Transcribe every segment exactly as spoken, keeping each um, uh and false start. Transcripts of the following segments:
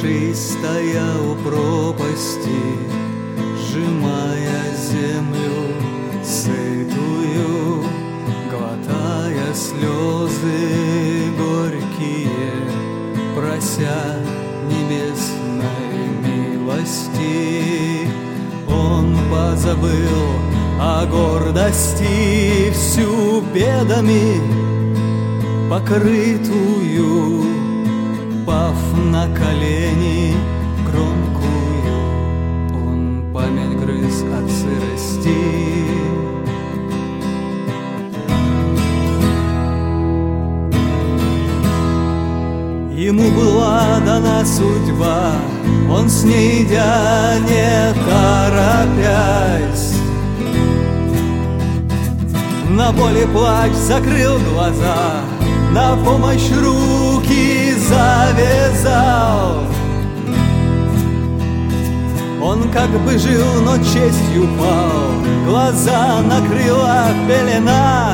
Замерзший стоя у пропасти, сжимая землю сытую, глотая слезы горькие, прося небесной милости. Он позабыл о гордости, всю бедами покрытую, пав на колени громкую, он память грыз от сырости. Ему была дана судьба, он с ней идя не торопясь. На поле плач закрыл глаза, на помощь руки завязал. Он как бы жил, но честью пал, глаза накрыла пелена.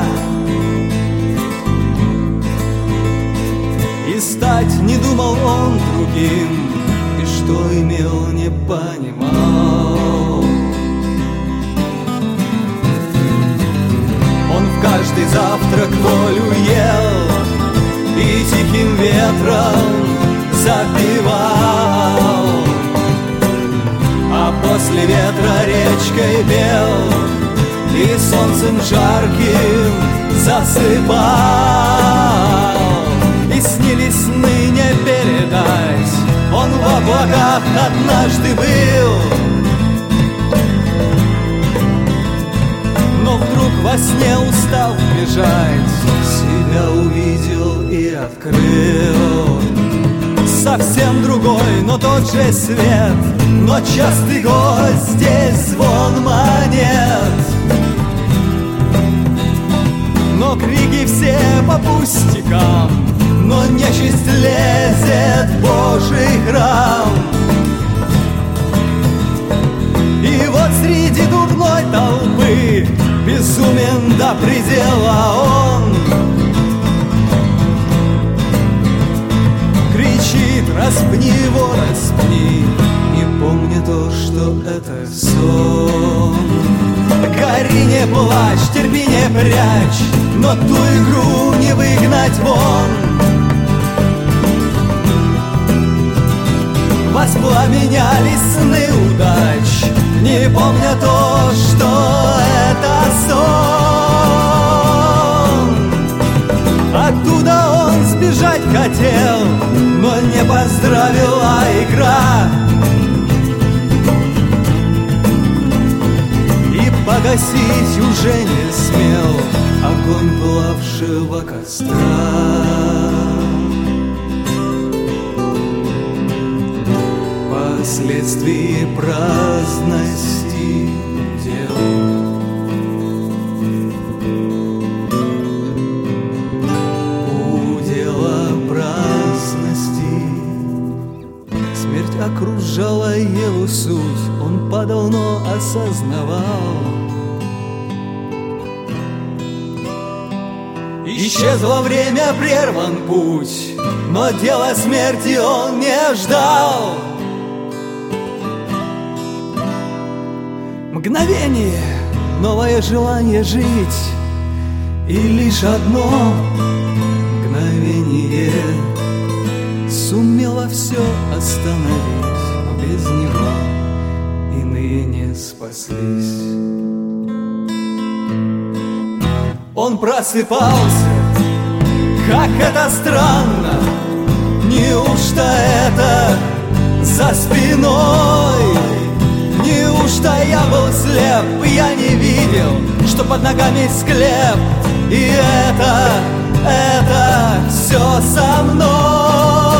И стать не думал он другим, и что имел, не понимал. Он в каждый завтрак волю ел и тихим ветром запевал, а после ветра речкой бел и солнцем жарким засыпал. И снились сны не передать, он в облаках однажды был, но вдруг во сне устал бежать, себя увидел и открыл. Совсем другой, но тот же свет, но частый гость, здесь звон монет. Но крики все по пустякам, но нечисть лезет в Божий храм. И вот среди дурной толпы безумен до предела он кричит: распни его, распни, не помня то, что это сон. Гори, не плачь, терпи, не прячь, но ту игру не выгнать вон. Воспламенялись сны удач, не помня то, что это сон. Оттуда он сбежать хотел, но не поздравила игра. И погасить уже не смел огонь пылавшего костра. Последствия праздности дел. Удела праздности. Смерть окружала его суть, он падал, но осознавал. Исчезло время, прерван путь, но дело смерти он не ждал. Мгновение, новое желание жить, и лишь одно мгновение сумело все остановить, но без него иные не спаслись. Он просыпался, как это странно, неужто это за спиной? Неужто я был слеп, я не видел, что под ногами склеп, и это, это все со мной.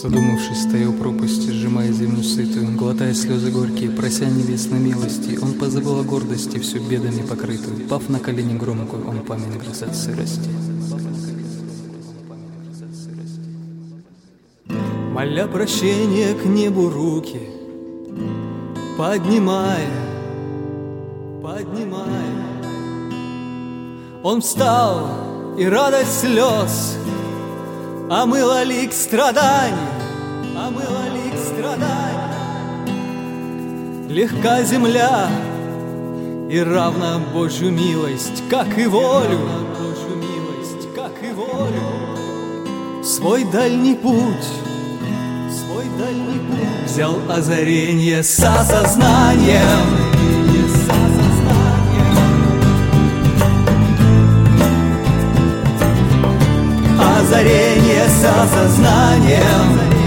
Задумавшись, стоя у пропасти, сжимая землю сытую, глотая слезы горькие, прося небесной милости, он позабыл о гордости, всю бедами покрытую. Пав на колени громкую, он память грыз от сырости. Моля прощения к небу руки, поднимая, поднимая, он встал, и радость слез омыла лик страданий, омыла лик страданий. Легка земля и равна Божью милость, как и волю, Божью милость, как и волю. Свой дальний путь, свой дальний путь взял озарение с осознанием. Озарение с осознанием.